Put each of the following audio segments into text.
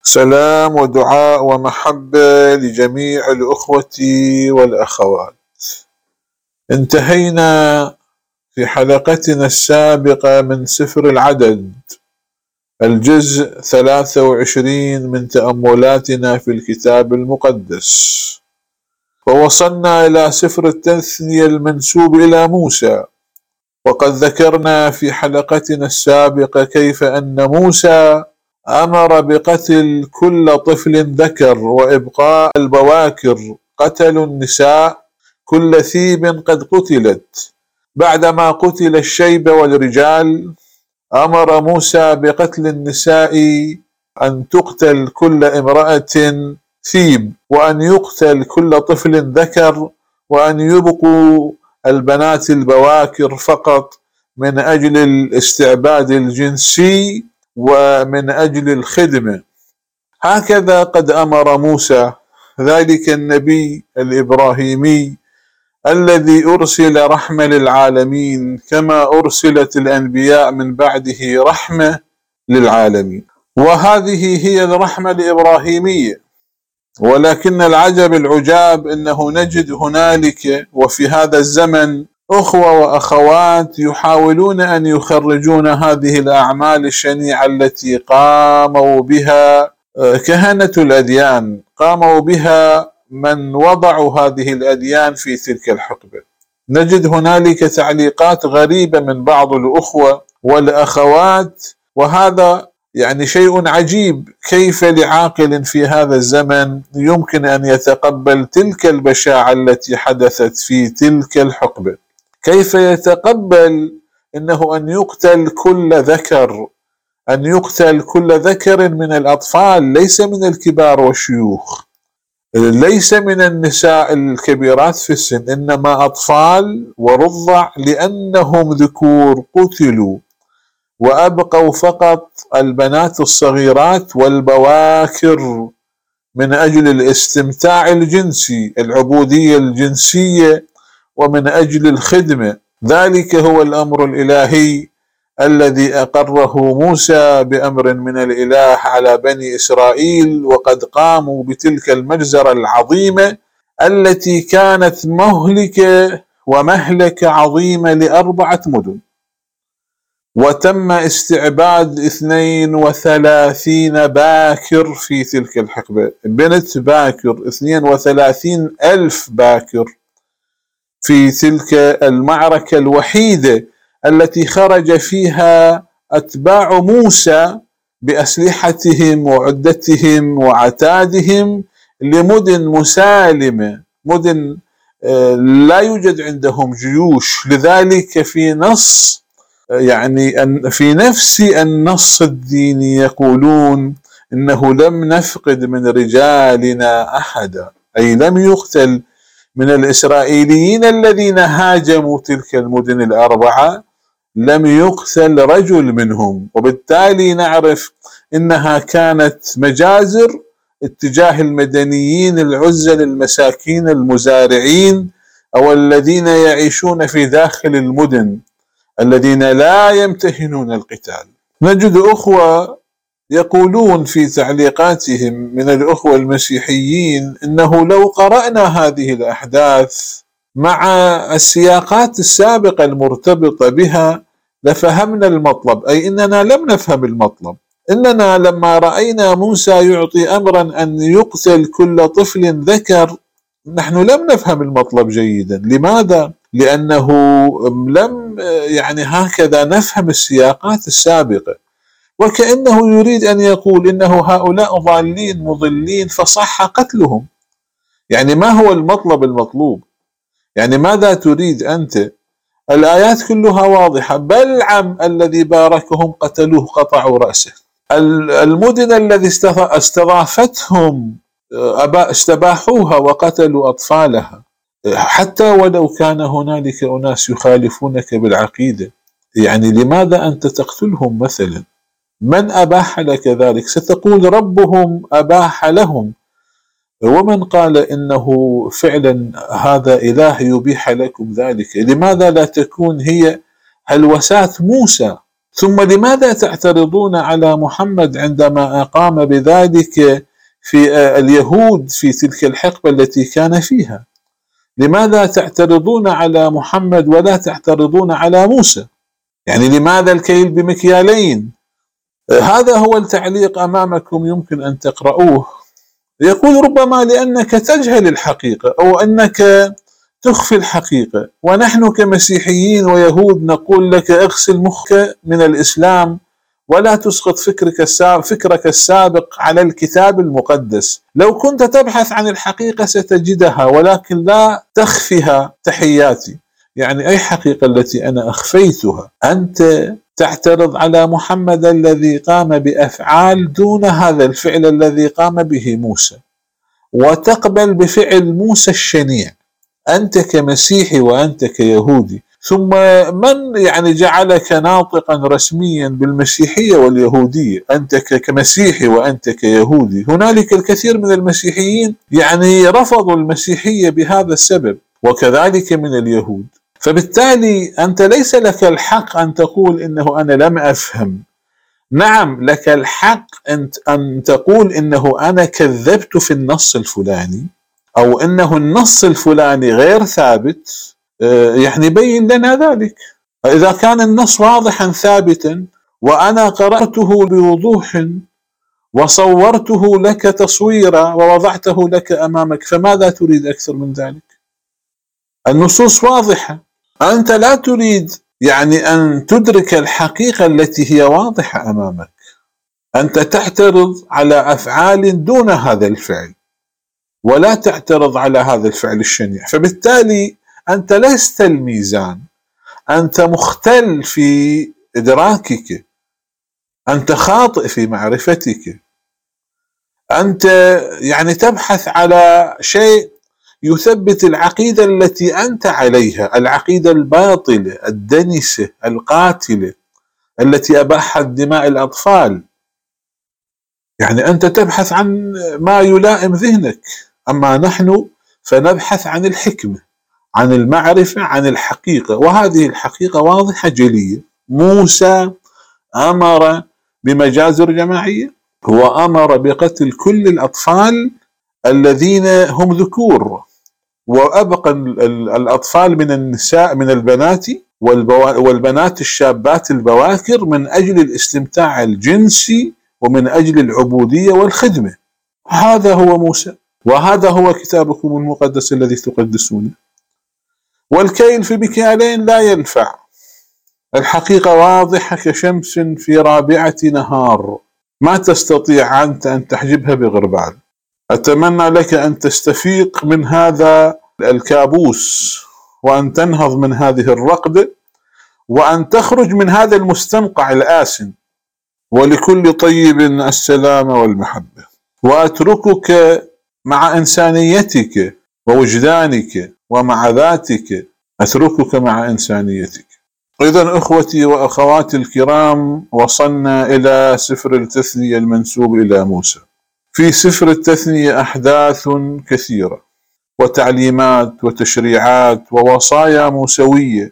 سلام ودعاء ومحبة لجميع الأخوة والأخوات. انتهينا في حلقتنا السابقة من سفر العدد الجزء 23 من تأملاتنا في الكتاب المقدس، ووصلنا إلى سفر التثنية المنسوب إلى موسى. وقد ذكرنا في حلقتنا السابقة كيف أن موسى أمر بقتل كل طفل ذكر وإبقاء البواكر، قتلوا النساء، كل ثيب قد قتلت. بعدما قتل الشيب والرجال أمر موسى بقتل النساء، أن تقتل كل امرأة ثيب، وأن يقتل كل طفل ذكر، وأن يبقوا البنات البواكر فقط من أجل الاستعباد الجنسي ومن أجل الخدمة. هكذا قد أمر موسى ذلك النبي الإبراهيمي الذي أرسل رحمة للعالمين، كما أرسلت الأنبياء من بعده رحمة للعالمين. وهذه هي الرحمة الإبراهيمية. ولكن العجب العجاب أنه نجد هنالك وفي هذا الزمن أخوة وأخوات يحاولون أن يخرجون هذه الأعمال الشنيعة التي قاموا بها كهنة الأديان، قاموا بها من وضعوا هذه الأديان في تلك الحقبة. نجد هنالك تعليقات غريبة من بعض الأخوة والأخوات، وهذا يعني شيء عجيب. كيف لعاقل في هذا الزمن يمكن أن يتقبل تلك البشاعة التي حدثت في تلك الحقبة؟ كيف يتقبل أنه أن يقتل كل ذكر، أن يقتل كل ذكر من الأطفال، ليس من الكبار والشيوخ، ليس من النساء الكبيرات في السن، إنما أطفال ورضع لأنهم ذكور قتلوا، وأبقوا فقط البنات الصغيرات والبواكر من أجل الاستمتاع الجنسي، العبودية الجنسية، ومن أجل الخدمة. ذلك هو الأمر الإلهي الذي أقره موسى بأمر من الإله على بني إسرائيل، وقد قاموا بتلك المجزرة العظيمة التي كانت مهلكة ومهلكة عظيمة ل4 مدن. وتم استعباد 32 باكر في تلك الحقبة، بنت باكر، 32,000 باكر في تلك المعركة الوحيدة التي خرج فيها أتباع موسى بأسلحتهم وعدتهم وعتادهم لمدن مسالمة، مدن لا يوجد عندهم جيوش. لذلك في نص في نفس النص الديني يقولون إنه لم نفقد من رجالنا أحدا، أي لم يقتل من الإسرائيليين الذين هاجموا تلك المدن ال4، لم يقتل رجل منهم. وبالتالي نعرف إنها كانت مجازر اتجاه المدنيين العزل المساكين المزارعين، أو الذين يعيشون في داخل المدن، الذين لا يمتهنون القتال. نجد أخوة يقولون في تعليقاتهم من الأخوة المسيحيين إنه لو قرأنا هذه الأحداث مع السياقات السابقة المرتبطة بها لفهمنا المطلب، أي إننا لم نفهم المطلب. إننا لما رأينا موسى يعطي أمرا أن يقتل كل طفل ذكر، نحن لم نفهم المطلب جيدا. لماذا؟ لأنه لم هكذا نفهم السياقات السابقة، وكأنه يريد أن يقول إنه هؤلاء ضالين مضلين فصح قتلهم. ما هو المطلب المطلوب؟ ماذا تريد أنت؟ الآيات كلها واضحة. بلعم الذي باركهم قتلوه، قطعوا رأسه. المدن الذي استضافتهم استباحوها وقتلوا أطفالها. حتى ولو كان هنالك أناس يخالفونك بالعقيدة، لماذا أنت تقتلهم مثلا؟ من أباح لك ذلك؟ ستقول ربهم أباح لهم. ومن قال إنه فعلا هذا إله يبيح لكم ذلك؟ لماذا لا تكون هي هلوسات موسى ثم لماذا تعترضون على محمد عندما أقام بذلك في اليهود في تلك الحقبة التي كان فيها؟ لماذا تعترضون على محمد ولا تعترضون على موسى؟ يعني لماذا الكيل بمكيالين؟ هذا هو التعليق أمامكم، يمكن أن تقرؤوه. يقول ربما لأنك تجهل الحقيقة أو أنك تخفي الحقيقة، ونحن كمسيحيين ويهود نقول لك اغسل مخك من الإسلام ولا تسقط فكرك السابق على الكتاب المقدس. لو كنت تبحث عن الحقيقة ستجدها، ولكن لا تخفيها. تحياتي. يعني أي حقيقة التي أنا أخفيتها؟ أنت تعترض على محمد الذي قام بأفعال دون هذا الفعل الذي قام به موسى، وتقبل بفعل موسى الشنيع أنت كمسيحي وأنت كيهودي. ثم من يعني جعلك ناطقا رسميا بالمسيحية واليهودية؟ أنت كمسيحي وأنت كيهودي. هنالك الكثير من المسيحيين يعني رفضوا المسيحية بهذا السبب، وكذلك من اليهود. فبالتالي أنت ليس لك الحق أن تقول إنه أنا لم أفهم. نعم لك الحق أن تقول إنه أنا كذبت في النص الفلاني، أو إنه النص الفلاني غير ثابت. يعني بين لنا ذلك. إذا كان النص واضحا ثابتا وأنا قرأته بوضوح وصورته لك تصويرا ووضعته لك أمامك، فماذا تريد أكثر من ذلك؟ النصوص واضحة. أنت لا تريد يعني أن تدرك الحقيقة التي هي واضحة أمامك. أنت تعترض على أفعال دون هذا الفعل، ولا تعترض على هذا الفعل الشنيع. فبالتالي أنت لست الميزان، أنت مختل في إدراكك، أنت خاطئ في معرفتك. أنت يعني تبحث على شيء يثبت العقيدة التي أنت عليها، العقيدة الباطلة الدنسة القاتلة التي أباحت دماء الأطفال. يعني أنت تبحث عن ما يلائم ذهنك، أما نحن فنبحث عن الحكمة، عن المعرفة، عن الحقيقة. وهذه الحقيقة واضحة جلية. موسى أمر بمجازر جماعية، هو أمر بقتل كل الأطفال الذين هم ذكور، وأبقى الأطفال من النساء من البنات والبنات الشابات البواكر من أجل الاستمتاع الجنسي ومن أجل العبودية والخدمة. هذا هو موسى، وهذا هو كتابكم المقدس الذي تقدسونه. والكيل في مكيالين لا ينفع. الحقيقة واضحة كشمس في رابعة نهار، ما تستطيع أنت أن تحجبها بغربال. أتمنى لك أن تستفيق من هذا الكابوس، وأن تنهض من هذه الرقدة، وأن تخرج من هذا المستنقع الآسن. ولكل طيب السلام والمحبة. وأتركك مع إنسانيتك ووجدانك ومع ذاتك، أتركك مع إنسانيتك. إذن أخوتي وأخواتي الكرام، وصلنا إلى سفر التثنية المنسوب إلى موسى. في سفر التثنية أحداث كثيرة وتعليمات وتشريعات ووصايا موسوية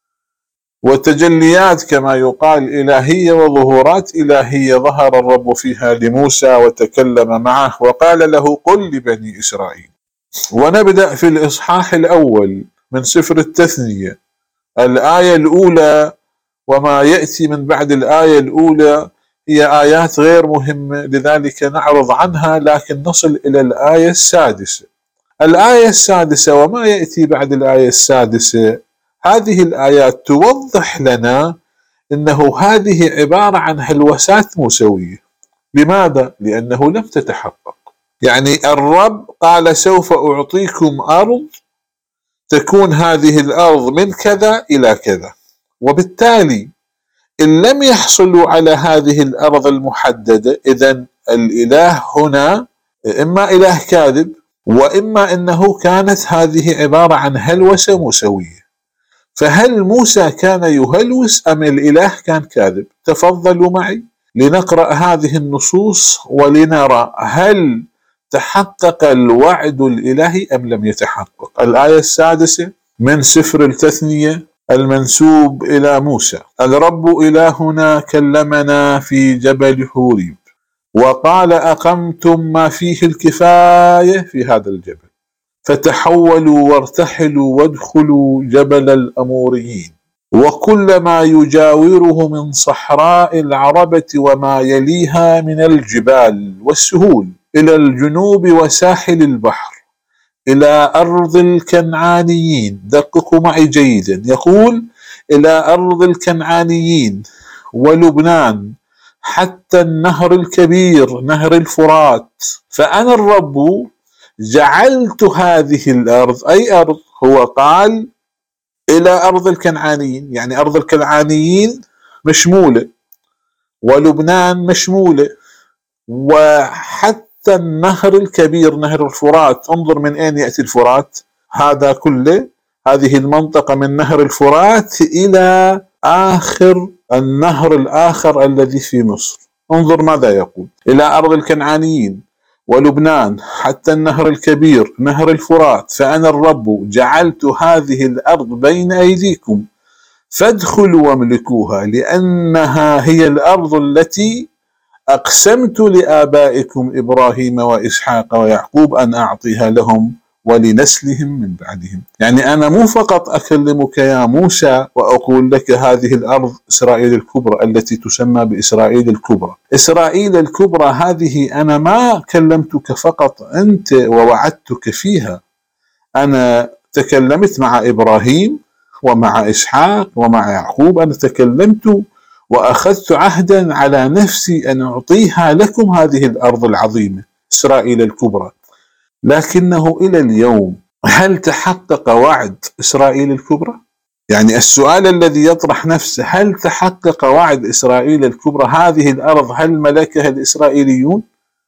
وتجليات كما يقال إلهية وظهورات إلهية ظهر الرب فيها لموسى وتكلم معه وقال له قل لبني إسرائيل. ونبدأ في الإصحاح الأول من سفر التثنية، الآية الأولى. وما يأتي من بعد الآية الأولى هي آيات غير مهمة، لذلك نعرض عنها، لكن نصل إلى الآية السادسة. الآية السادسة وما يأتي بعد الآية السادسة، هذه الآيات توضح لنا أنه هذه عبارة عن هلوسات موسوية. لماذا؟ لأنه لم تتحقق. يعني الرب قال سوف أعطيكم أرض تكون هذه الأرض من كذا إلى كذا، وبالتالي إن لم يحصلوا على هذه الأرض المحددة، إذن الإله هنا إما إله كاذب، وإما أنه كانت هذه عبارة عن هلوسة موسوية. فهل موسى كان يهلوس أم الإله كان كاذب؟ تفضلوا معي لنقرأ هذه النصوص ولنرى هل تحقق الوعد الإلهي أم لم يتحقق. الآية السادسة من سفر التثنية المنسوب إلى موسى: الرب إلهنا كلمنا في جبل حوريب وقال أقمتم ما فيه الكفاية في هذا الجبل، فتحولوا وارتحلوا وادخلوا جبل الأموريين وكل ما يجاوره من صحراء العربة وما يليها من الجبال والسهول إلى الجنوب وساحل البحر إلى أرض الكنعانيين. دققوا معي جيدا، يقول إلى أرض الكنعانيين ولبنان حتى النهر الكبير نهر الفرات، فأنا الرب جعلت هذه الأرض، أي أرض؟ هو قال إلى أرض الكنعانيين، يعني أرض الكنعانيين مشمولة ولبنان مشمولة وحتى النهر الكبير نهر الفرات. انظر من أين يأتي الفرات، هذا كله، هذه المنطقة من نهر الفرات إلى آخر النهر الآخر الذي في مصر. انظر ماذا يقول: إلى أرض الكنعانيين ولبنان حتى النهر الكبير نهر الفرات، فأنا الرب جعلت هذه الأرض بين أيديكم فادخلوا واملكوها، لأنها هي الأرض التي أقسمت لآبائكم إبراهيم وإسحاق ويعقوب أن أعطيها لهم ولنسلهم من بعدهم. يعني أنا مو فقط أكلمك يا موسى وأقول لك هذه الأرض إسرائيل الكبرى التي تسمى بإسرائيل الكبرى. إسرائيل الكبرى هذه أنا ما كلمتك فقط أنت ووعدتك فيها، أنا تكلمت مع إبراهيم ومع إسحاق ومع يعقوب، أنا تكلمت وأخذت عهدا على نفسي أن أعطيها لكم هذه الأرض العظيمة إسرائيل الكبرى. لكنه إلى اليوم هل تحقق وعد إسرائيل الكبرى؟ يعني السؤال الذي يطرح نفسه: هل تحقق وعد إسرائيل الكبرى؟ هذه الأرض هل ملكها الإسرائيليون؟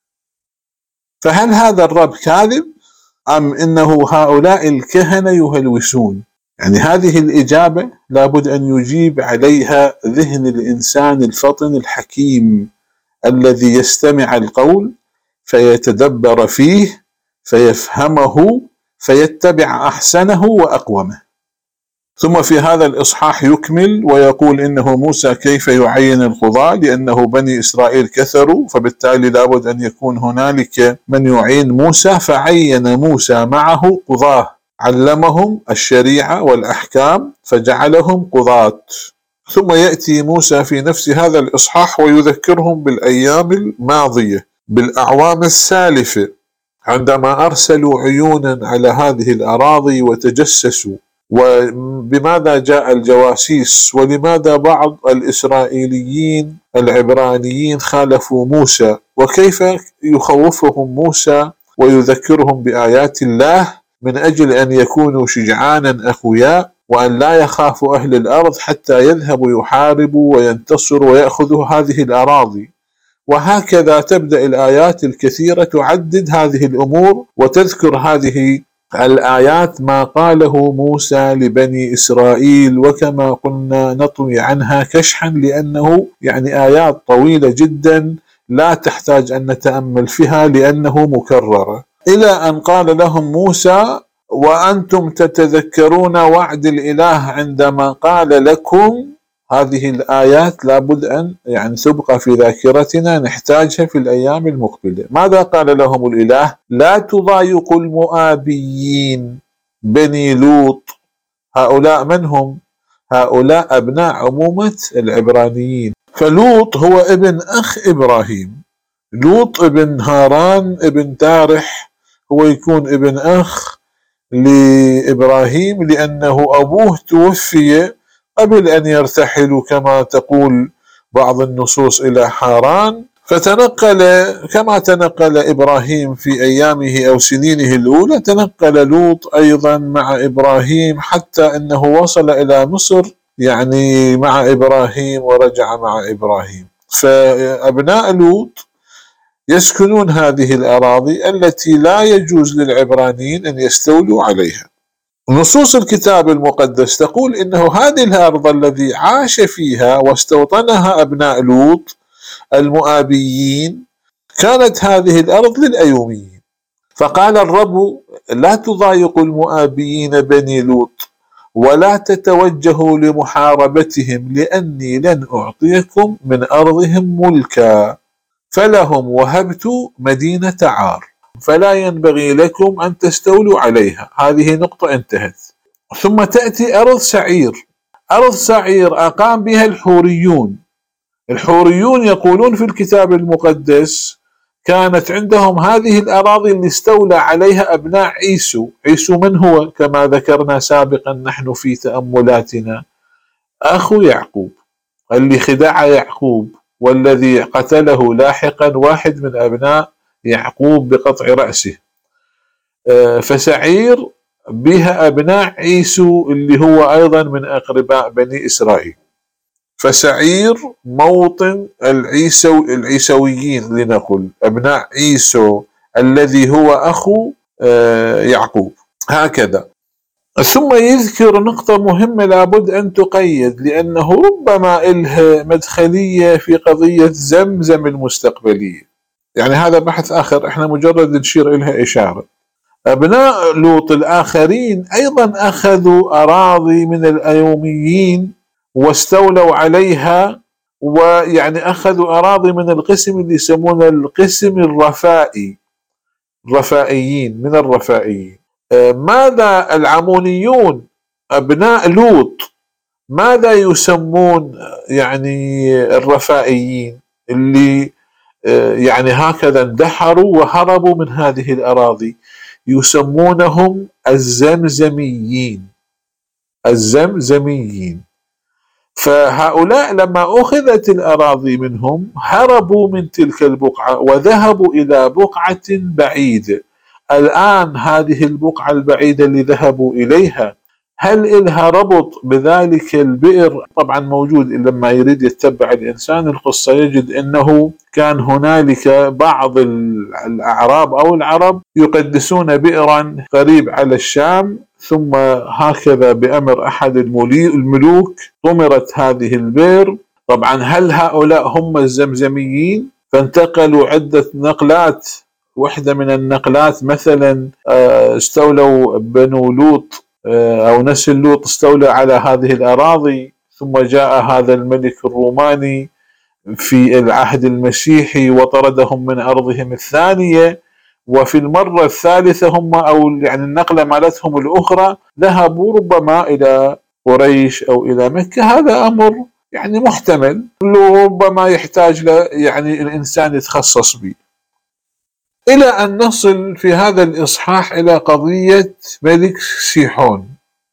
فهل هذا الرب كاذب أم إنه هؤلاء الكهنة يهلوسون؟ يعني هذه الإجابة لابد أن يجيب عليها ذهن الإنسان الفطن الحكيم الذي يستمع القول فيتدبر فيه فيفهمه فيتبع أحسنه وأقومه. ثم في هذا الإصحاح يكمل ويقول إنه موسى كيف يعين القضاة، لأنه بني إسرائيل كثروا فبالتالي لابد أن يكون هنالك من يعين موسى، فعين موسى معه قضاة علمهم الشريعة والأحكام فجعلهم قضاة. ثم يأتي موسى في نفس هذا الإصحاح ويذكرهم بالأيام الماضية بالأعوام السالفة عندما أرسلوا عيونا على هذه الأراضي وتجسسوا، وبماذا جاء الجواسيس، ولماذا بعض الإسرائيليين العبرانيين خالفوا موسى، وكيف يخوفهم موسى ويذكرهم بآيات الله من أجل أن يكونوا شجعانا أقوياء وأن لا يخافوا أهل الأرض حتى يذهبوا يحاربوا وينتصروا ويأخذوا هذه الأراضي. وهكذا تبدأ الآيات الكثيرة تعدد هذه الأمور وتذكر هذه الآيات ما قاله موسى لبني إسرائيل، وكما قلنا نطوي عنها كشحا لأنه يعني آيات طويلة جدا لا تحتاج أن نتأمل فيها لأنه مكررة، إلى أن قال لهم موسى: وأنتم تتذكرون وعد الإله عندما قال لكم. هذه الآيات لابد أن يعني تبقى في ذاكرتنا نحتاجها في الأيام المقبلة. ماذا قال لهم الإله؟ لا تضايقوا المؤابيين بني لوط. هؤلاء من هم؟ هؤلاء أبناء عمومة العبرانيين. فلوط هو ابن أخ إبراهيم، لوط ابن هاران ابن تارح، هو يكون ابن أخ لإبراهيم لأنه أبوه توفي قبل أن يرتحلوا كما تقول بعض النصوص إلى حاران، فتنقل كما تنقل إبراهيم في أيامه أو سنينه الأولى، تنقل لوط أيضا مع إبراهيم حتى أنه وصل إلى مصر يعني مع إبراهيم ورجع مع إبراهيم. فأبناء لوط يسكنون هذه الأراضي التي لا يجوز للعبرانيين أن يستولوا عليها. نصوص الكتاب المقدس تقول إنه هذه الأرض الذي عاش فيها واستوطنها أبناء لوط المؤابيين كانت هذه الأرض للأيوميين. فقال الرب: لا تضايقوا المؤابيين بني لوط ولا تتوجهوا لمحاربتهم لأني لن أعطيكم من أرضهم ملكا، فلهم وهبت مدينة عار، فلا ينبغي لكم أن تستولوا عليها. هذه نقطة انتهت. ثم تأتي أرض سعير. أرض سعير أقام بها الحوريون. الحوريون يقولون في الكتاب المقدس كانت عندهم هذه الأراضي اللي استولى عليها أبناء عيسو. عيسو من هو؟ كما ذكرنا سابقا نحن في تأملاتنا، أخو يعقوب اللي خدع يعقوب، والذي قتله لاحقا واحد من أبناء يعقوب بقطع رأسه. فسعير بها أبناء عيسو اللي هو أيضا من أقرباء بني إسرائيل. فسعير موطن العيسويين، لنقل أبناء عيسو الذي هو أخو يعقوب. هكذا. ثم يذكر نقطة مهمة لابد أن تقيد، لأنه ربما إلها مدخلية في قضية زمزم المستقبلية. يعني هذا بحث آخر، احنا مجرد نشير إلها إشارة. أبناء لوط الآخرين أيضا أخذوا أراضي من الأيوميين واستولوا عليها، ويعني أخذوا أراضي من القسم اللي يسمونه القسم الرفائي، الرفائيين، من الرفائيين. ماذا العمونيون أبناء لوط ماذا يسمون يعني الرفائيين اللي يعني هكذا اندحروا وهربوا من هذه الأراضي؟ يسمونهم الزمزميين. الزمزميين. فهؤلاء لما أخذت الأراضي منهم هربوا من تلك البقعة وذهبوا إلى بقعة بعيدة. الآن هذه البقعة البعيدة اللي ذهبوا إليها هل إلها ربط بذلك البئر؟ طبعا موجود. لما يريد يتبع الإنسان القصة يجد أنه كان هنالك بعض الأعراب أو العرب يقدسون بئرا قريب على الشام، ثم هكذا بأمر أحد الملوك طمرت هذه البئر. طبعا هل هؤلاء هم الزمزميين؟ فانتقلوا عدة نقلات. واحدة من النقلات مثلا استولوا بنو لوط أو نسل لوط استولى على هذه الأراضي، ثم جاء هذا الملك الروماني في العهد المسيحي وطردهم من أرضهم الثانية، وفي المرة الثالثة هم أو يعني النقلة مالتهم الأخرى ذهبوا ربما إلى قريش أو إلى مكة. هذا أمر يعني محتمل، ربما يحتاج يعني الإنسان يتخصص به. إلى أن نصل في هذا الإصحاح إلى قضية ملك سيحون.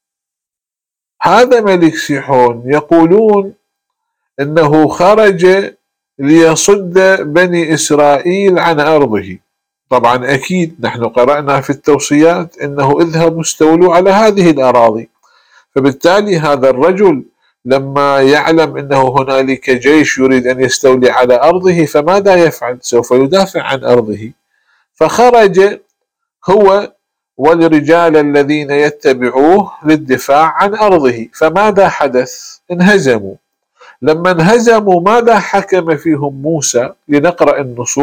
هذا ملك سيحون يقولون أنه خرج ليصد بني إسرائيل عن أرضه. طبعا أكيد نحن قرأنا في التوصيات أنه اذهبوا استولوا على هذه الأراضي، فبالتالي هذا الرجل لما يعلم أنه هنالك جيش يريد أن يستولي على أرضه فماذا يفعل؟ سوف يدافع عن أرضه. فخرج هو والرجال الذين يتبعوه للدفاع عن أرضه. فماذا حدث؟ انهزموا. لما انهزموا ماذا حكم فيهم موسى؟ لنقرأ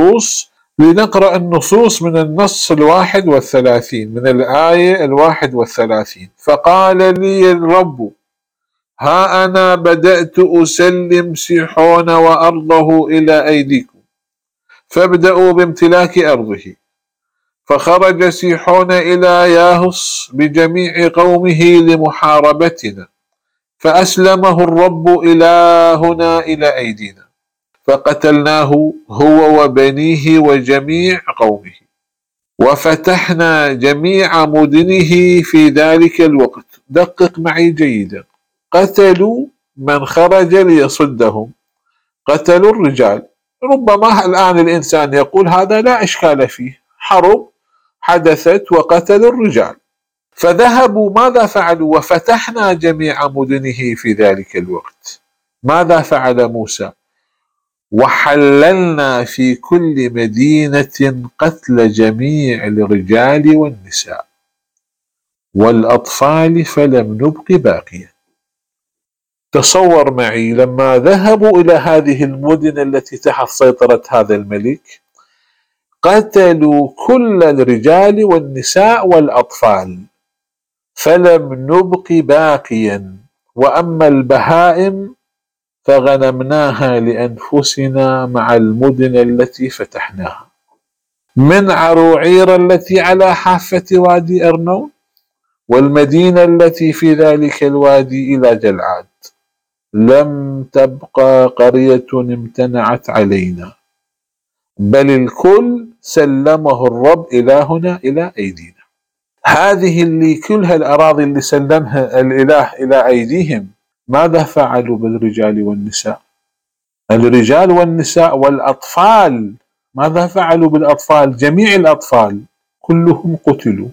النصوص من النص 31 من الآية 31. فقال لي الرب ها أنا بدأت أسلم سيحون وأرضه إلى أيديكم، فابدأوا بامتلاك أرضه. فخرج سيحون إلى ياهص بجميع قومه لمحاربتنا، فأسلمه الرب إلهنا إلى أيدينا، فقتلناه هو وبنيه وجميع قومه، وفتحنا جميع مدنه في ذلك الوقت. دقق معي جيدا. قتلوا من خرج ليصدهم، قتلوا الرجال. ربما الآن الإنسان يقول هذا لا إشكال فيه، حرب حدثت وقتلوا الرجال. فذهبوا ماذا فعلوا؟ وفتحنا جميع مدنه في ذلك الوقت. ماذا فعل موسى؟ وحللنا في كل مدينة قتل جميع الرجال والنساء والأطفال فلم نبق باقيا. تصور معي لما ذهبوا إلى هذه المدن التي تحت سيطرة هذا الملك قتلوا كل الرجال والنساء والأطفال، فلم نبق باقيا، وأما البهائم فغنمناها لأنفسنا مع المدن التي فتحناها، من عروعير التي على حافة وادي أرنون، والمدينة التي في ذلك الوادي، إلى جلعاد. لم تبقى قرية امتنعت علينا، بل الكل سلمه الرب إلهنا إلى أيدينا. هذه اللي كلها الأراضي اللي سلمها الإله إلى أيديهم، ماذا فعلوا بالرجال والنساء؟ الرجال والنساء والأطفال، ماذا فعلوا بالأطفال؟ جميع الأطفال كلهم قتلوا.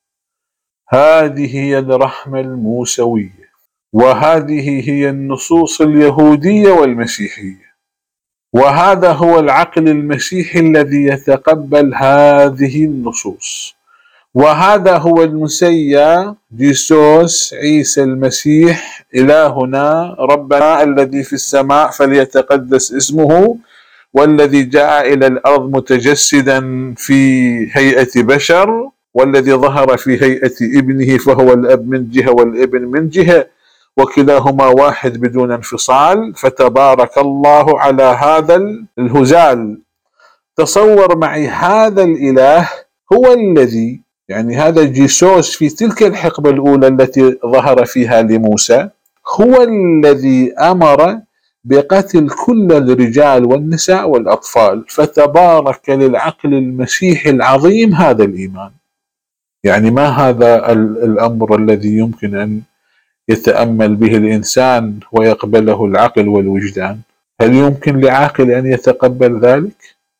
هذه هي الرحمة الموسوية، وهذه هي النصوص اليهودية والمسيحية، وهذا هو العقل المسيحي الذي يتقبل هذه النصوص، وهذا هو المسيا جيسوس عيسى المسيح إلهنا ربنا الذي في السماء فليتقدس اسمه، والذي جاء إلى الأرض متجسدا في هيئة بشر، والذي ظهر في هيئة ابنه، فهو الأب من جهة والابن من جهة، وكلاهما واحد بدون انفصال. فتبارك الله على هذا الهزال. تصور معي، هذا الإله هو الذي، يعني هذا جيسوس في تلك الحقبة الأولى التي ظهر فيها لموسى، هو الذي أمر بقتل كل الرجال والنساء والأطفال. فتبارك للعقل المسيحي العظيم هذا الإيمان. يعني ما هذا الأمر الذي يمكن أن يتأمل به الإنسان ويقبله العقل والوجدان؟ هل يمكن لعاقل أن يتقبل ذلك؟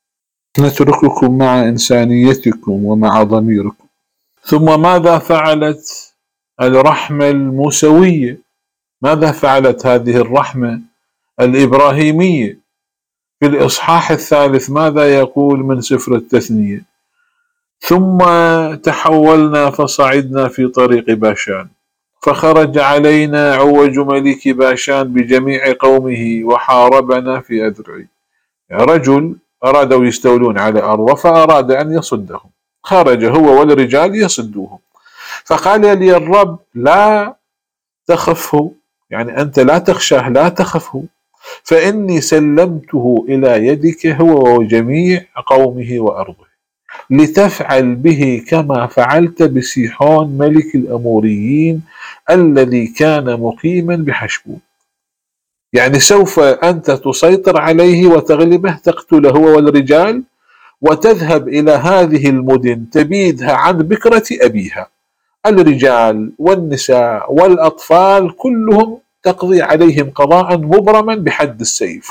نترككم مع إنسانيتكم ومع ضميركم. ثم ماذا فعلت الرحمة الموسوية؟ ماذا فعلت هذه الرحمة الإبراهيمية؟ في الإصحاح الثالث ماذا يقول من سفر التثنية؟ ثم تحولنا فصعدنا في طريق باشان، فخرج علينا عوج ملك باشان بجميع قومه وحاربنا في أذرعي. رجل أرادوا يستولون على أرضه فأراد أن يصدهم، خرج هو والرجال يصدوهم، فقال لي الرب لا تخفه، يعني أنت لا تخشاه، لا تخفه، فإني سلمته إلى يدك هو وجميع قومه وأرضه، لتفعل به كما فعلت بسيحون ملك الأموريين الذي كان مقيما بحشبون. يعني سوف أنت تسيطر عليه وتغلبه، تقتله هو والرجال، وتذهب إلى هذه المدن تبيدها عن بكرة أبيها، الرجال والنساء والأطفال كلهم تقضي عليهم قضاء مبرما بحد السيف.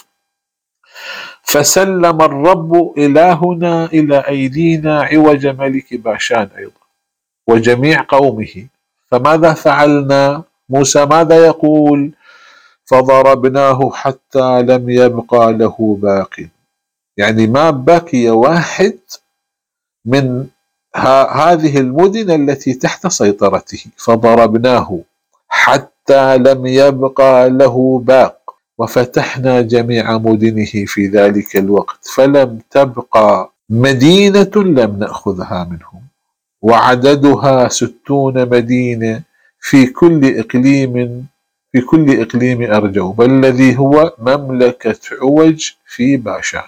فسلم الرب إلهنا إلى أيدينا عوج ملك باشان أيضا وجميع قومه. فماذا فعلنا؟ موسى ماذا يقول؟ فضربناه حتى لم يبقى له باق، يعني ما بقي واحد من هذه المدن التي تحت سيطرته. فضربناه حتى لم يبقى له باق، وفتحنا جميع مدنه في ذلك الوقت، فلم تبقى مدينة لم نأخذها منهم، وعددها 60 مدينة في كل إقليم أرجوب الذي هو مملكة عوج في باشان.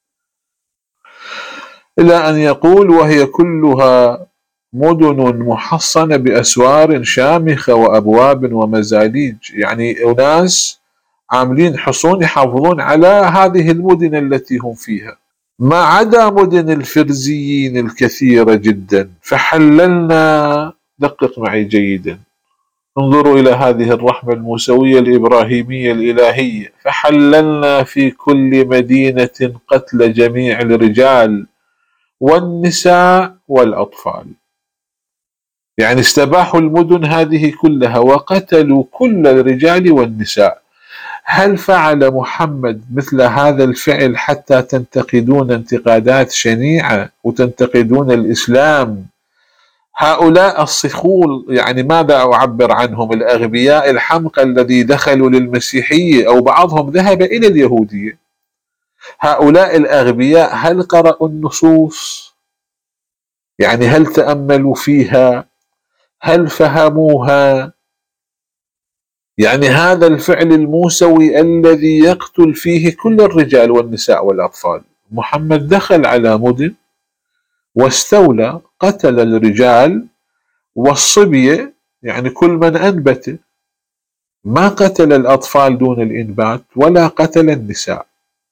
إلى أن يقول وهي كلها مدن محصنة بأسوار شامخة وأبواب ومزاليج، يعني أناس عاملين حصون يحافظون على هذه المدن التي هم فيها، ما عدا مدن الفرزيين الكثيرة جدا. فحللنا، دقق معي جيدا، انظروا إلى هذه الرحمة الموسوية الإبراهيمية الإلهية. فحللنا في كل مدينة قتل جميع الرجال والنساء والأطفال، يعني استباحوا المدن هذه كلها وقتلوا كل الرجال والنساء. هل فعل محمد مثل هذا الفعل حتى تنتقدون انتقادات شنيعة وتنتقدون الإسلام؟ هؤلاء الصخول، يعني ماذا أعبر عنهم؟ الأغبياء الحمقى الذي دخلوا للمسيحية أو بعضهم ذهب إلى اليهودية. هؤلاء الأغبياء هل قرأوا النصوص؟ يعني هل تأملوا فيها؟ هل فهموها؟ يعني هذا الفعل الموسوي الذي يقتل فيه كل الرجال والنساء والأطفال، محمد دخل على مدن واستولى، قتل الرجال والصبية، يعني كل من أنبت، ما قتل الأطفال دون الإنبات ولا قتل النساء.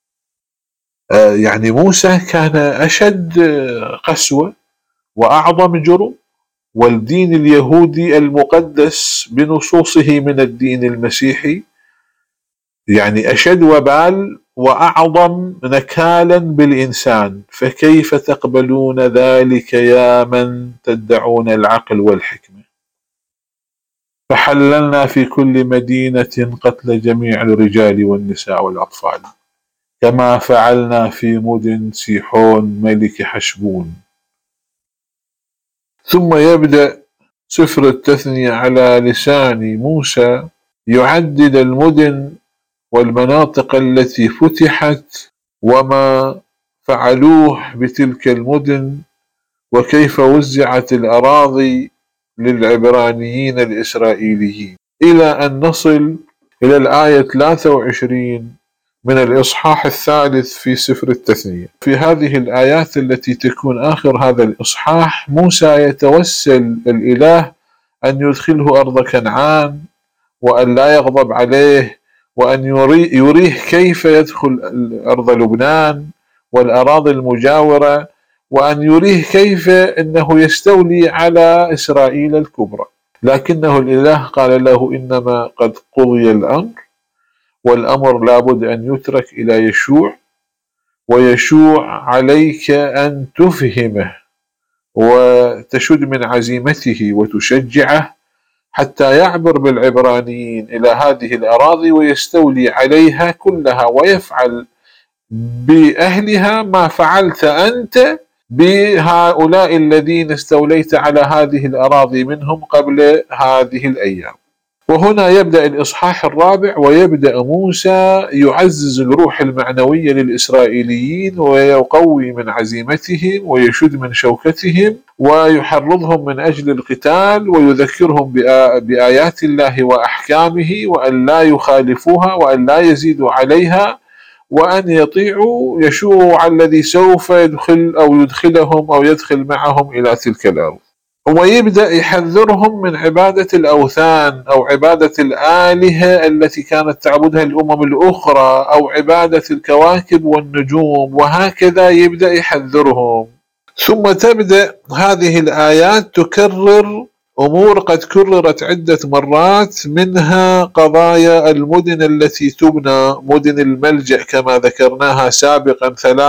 يعني موسى كان أشد قسوة وأعظم جرم، والدين اليهودي المقدس بنصوصه من الدين المسيحي يعني أشد وبال وأعظم نكالا بالإنسان، فكيف تقبلون ذلك يا من تدعون العقل والحكمة؟ فحللنا في كل مدينة قتل جميع الرجال والنساء والأطفال، كما فعلنا في مدن سيحون ملك حشبون. ثم يبدأ سفر التثنية على لسان موسى يعدد المدن والمناطق التي فتحت وما فعلوه بتلك المدن، وكيف وزعت الأراضي للعبرانيين الإسرائيليين، إلى أن نصل إلى الآية 23 من الإصحاح الثالث في سفر التثنية. في هذه الآيات التي تكون آخر هذا الإصحاح موسى يتوسل الإله أن يدخله أرض كنعان، وأن لا يغضب عليه، وأن يريه كيف يدخل أرض لبنان والأراضي المجاورة، وأن يريه كيف أنه يستولي على إسرائيل الكبرى. لكنه الإله قال له إنما قد قضي الأمر، والأمر لابد أن يترك إلى يشوع، ويشوع عليك أن تفهمه وتشد من عزيمته وتشجعه حتى يعبر بالعبرانيين إلى هذه الأراضي ويستولي عليها كلها، ويفعل بأهلها ما فعلت أنت بهؤلاء الذين استوليت على هذه الأراضي منهم قبل هذه الأيام. وهنا يبدأ الإصحاح الرابع، ويبدأ موسى يعزز الروح المعنوية للإسرائيليين ويقوي من عزيمتهم ويشد من شوكتهم ويحرضهم من أجل القتال، ويذكرهم بآيات الله وأحكامه، وأن لا يخالفوها وأن لا يزيدوا عليها، وأن يطيعوا يشوع الذي سوف يدخلهم أو يدخل معهم إلى تلك الأرض. ويبدأ يحذرهم من عبادة الأوثان أو عبادة الآلهة التي كانت تعبدها الأمم الأخرى، أو عبادة الكواكب والنجوم، وهكذا يبدأ يحذرهم. ثم تبدأ هذه الآيات تكرر أمور قد كررت عدة مرات، منها قضايا المدن التي تبنى، مدن الملجأ كما ذكرناها سابقا،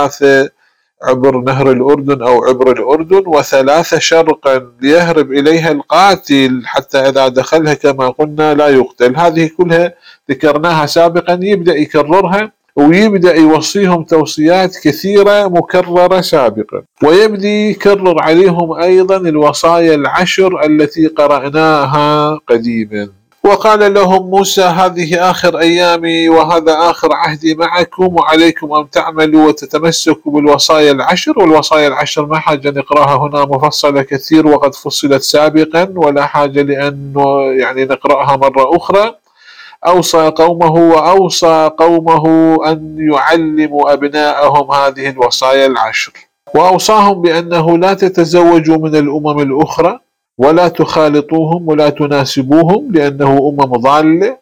3 عبر نهر الأردن أو عبر الأردن، و3 شرقا ليهرب إليها القاتل حتى إذا دخلها كما قلنا لا يقتل. هذه كلها ذكرناها سابقا، يبدأ يكررها ويبدأ يوصيهم توصيات كثيرة مكررة سابقا، ويبدأ يكرر عليهم أيضا الوصايا العشر التي قرأناها قديما. وقال لهم موسى هذه آخر أيامي وهذا آخر عهدي معكم، وعليكم أن تعملوا وتتمسكوا بالوصايا العشر. والوصايا العشر ما حاجة نقرأها هنا مفصلة كثير وقد فصلت سابقا، ولا حاجة لأنه يعني نقرأها مرة أخرى. أوصى قومه وأوصى قومه أن يعلموا أبناءهم هذه الوصايا العشر، وأوصاهم بأنه لا تتزوجوا من الأمم الأخرى، ولا تخالطوهم ولا تناسبوهم لأنه أمم ضالة،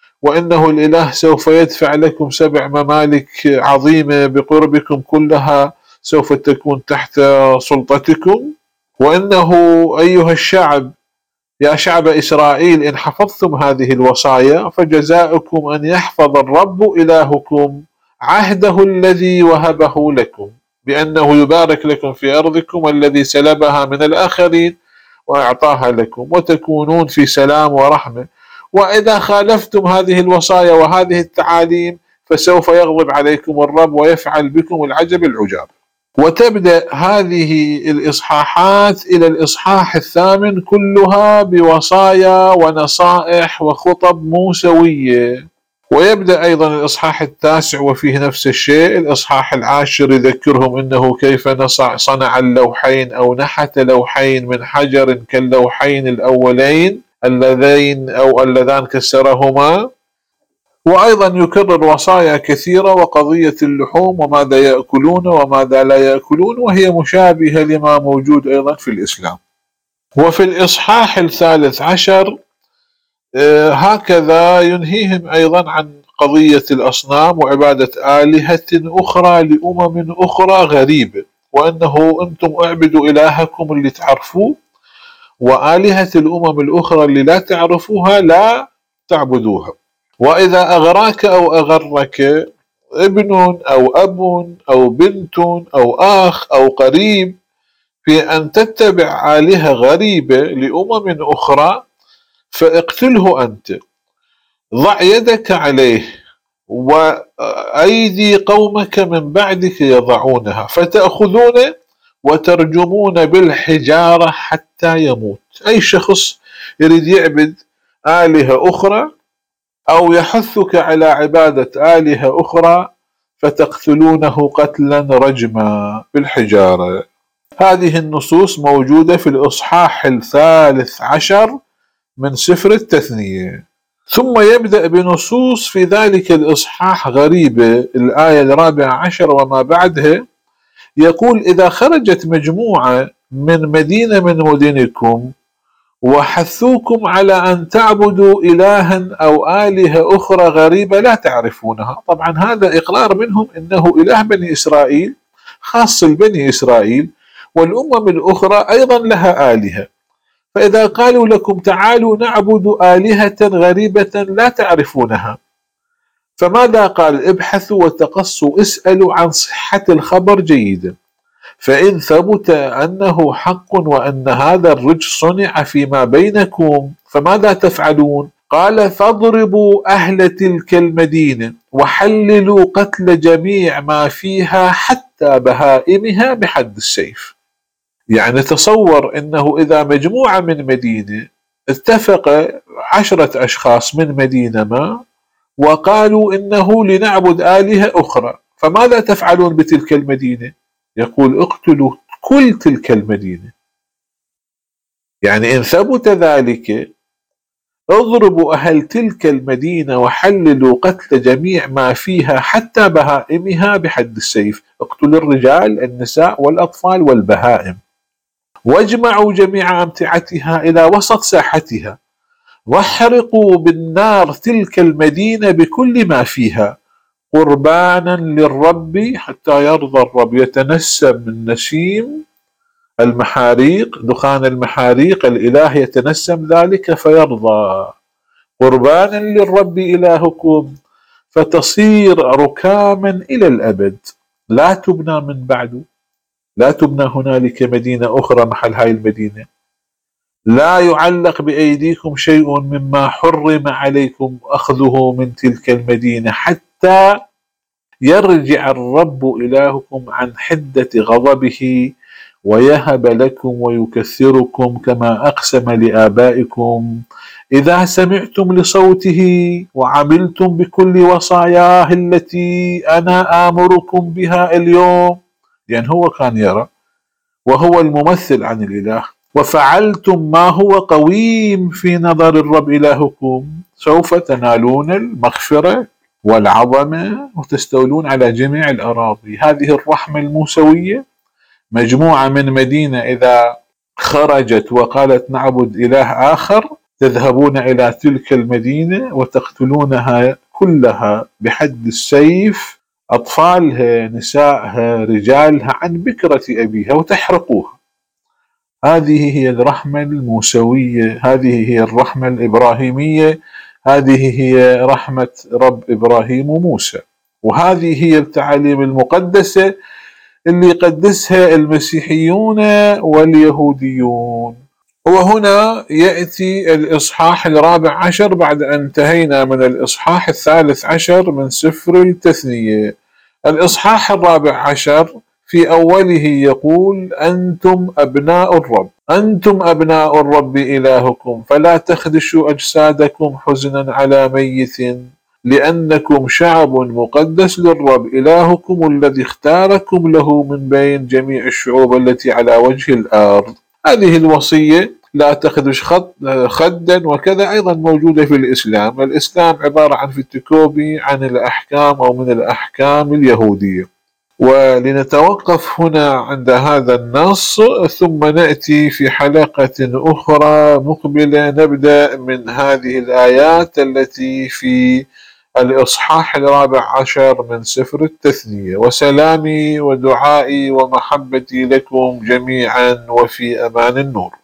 وإنه الإله سوف يدفع لكم 7 ممالك عظيمة بقربكم كلها سوف تكون تحت سلطتكم، وإنه أيها الشعب يا شعب إسرائيل إن حفظتم هذه الوصايا فجزاؤكم أن يحفظ الرب إلهكم عهده الذي وهبه لكم، بأنه يبارك لكم في أرضكم الذي سلبها من الآخرين وأعطاها لكم، وتكونون في سلام ورحمة. وإذا خالفتم هذه الوصايا وهذه التعاليم فسوف يغضب عليكم الرب ويفعل بكم العجب العجاب. وتبدأ هذه الإصحاحات إلى الإصحاح 8 كلها بوصايا ونصائح وخطب موسوية، ويبدأ أيضا الإصحاح 9 وفيه نفس الشيء. الإصحاح 10 يذكرهم إنه كيف صنع اللوحين أو نحت لوحين من حجر كاللوحين الأولين اللذان كسرهما. وأيضا يكرر وصايا كثيرة وقضية اللحوم وماذا يأكلون وماذا لا يأكلون، وهي مشابهة لما موجود أيضا في الإسلام. وفي الإصحاح 13 هكذا ينهيهم أيضا عن قضية الأصنام وعبادة آلهة أخرى لأمم أخرى غريبة، وأنه أنتم اعبدوا إلهكم اللي تعرفوه، وآلهة الأمم الأخرى اللي لا تعرفوها لا تعبدوها. وإذا أغراك أو أغرك ابن أو أب أو بنت أو أخ أو قريب في أن تتبع آلهة غريبة لأمم أخرى فاقتله أنت، ضع يدك عليه وأيدي قومك من بعدك يضعونها، فتأخذون وترجمون بالحجارة حتى يموت. أي شخص يريد يعبد آلهة أخرى أو يحثك على عبادة آلهة أخرى فتقتلونه قتلا رجما بالحجارة. هذه النصوص موجودة في الإصحاح 13 من سفر التثنية. ثم يبدأ بنصوص في ذلك الإصحاح غريبة. الآية 14 وما بعدها يقول: إذا خرجت مجموعة من مدينة من مدنكم وحثوكم على أن تعبدوا إلها أو آلهة أخرى غريبة لا تعرفونها. طبعا هذا إقرار منهم أنه إله بني إسرائيل خاص بني إسرائيل، والأمم الأخرى أيضا لها آلهة. فإذا قالوا لكم تعالوا نعبد آلهة غريبة لا تعرفونها، فماذا قال؟ ابحثوا وتقصوا، اسألوا عن صحة الخبر جيدا، فإن ثبت أنه حق وأن هذا الرجل صنع فيما بينكم فماذا تفعلون؟ قال: فاضربوا أهل تلك المدينة وحللوا قتل جميع ما فيها حتى بهائمها بحد السيف. يعني تصور أنه إذا مجموعة من مدينة اتفق 10 أشخاص من مدينة ما وقالوا إنه لنعبد آلهة أخرى، فماذا تفعلون بتلك المدينة؟ يقول: اقتلوا كل تلك المدينة. يعني إن ثبت ذلك اضربوا أهل تلك المدينة وحللوا قتل جميع ما فيها حتى بهائمها بحد السيف. اقتلوا الرجال النساء والأطفال والبهائم، واجمعوا جميع أمتعتها إلى وسط ساحتها، واحرقوا بالنار تلك المدينة بكل ما فيها قربانا للرب حتى يرضى الرب. يتنسم من نسيم المحاريق، دخان المحاريق، الإله يتنسم ذلك فيرضى. قربانا للرب إلهكم فتصير ركاما إلى الأبد، لا تبنى من بعد، لا تبنى هنالك مدينة أخرى محل هاي المدينة، لا يعلق بأيديكم شيء مما حرم عليكم أخذه من تلك المدينة حتى يرجع الرب إلهكم عن حدة غضبه ويهب لكم ويكثركم كما أقسم لآبائكم إذا سمعتم لصوته وعملتم بكل وصاياه التي أنا آمركم بها اليوم. يعني هو كان يرى وهو الممثل عن الإله. وفعلتم ما هو قويم في نظر الرب إلهكم سوف تنالون المغفرة والعظمة وتستولون على جميع الأراضي. هذه الرحمة الموسوية. مجموعة من مدينة إذا خرجت وقالت نعبد إله آخر تذهبون إلى تلك المدينة وتقتلونها كلها بحد السيف، أطفالها نسائها رجالها عن بكرة أبيها، وتحرقوها. هذه هي الرحمة الموسوية، هذه هي الرحمة الإبراهيمية، هذه هي رحمة رب إبراهيم وموسى، وهذه هي التعاليم المقدسة اللي يقدسها المسيحيون واليهوديون. وهنا يأتي الإصحاح 14 بعد أن انتهينا من الإصحاح 13 من سفر التثنية. الإصحاح 14 في أوله يقول: أنتم أبناء الرب، أنتم أبناء الرب إلهكم، فلا تخدشوا أجسادكم حزنا على ميت لأنكم شعب مقدس للرب إلهكم الذي اختاركم له من بين جميع الشعوب التي على وجه الأرض. هذه الوصية لا تخدش خدا وكذا أيضا موجودة في الإسلام. الإسلام عبارة عن فتكوبي عن الأحكام أو من الأحكام اليهودية. ولنتوقف هنا عند هذا النص، ثم نأتي في حلقة أخرى مقبلة نبدأ من هذه الآيات التي في الإصحاح 14 من سفر التثنية. وسلامي ودعائي ومحبتي لكم جميعا، وفي أمان النور.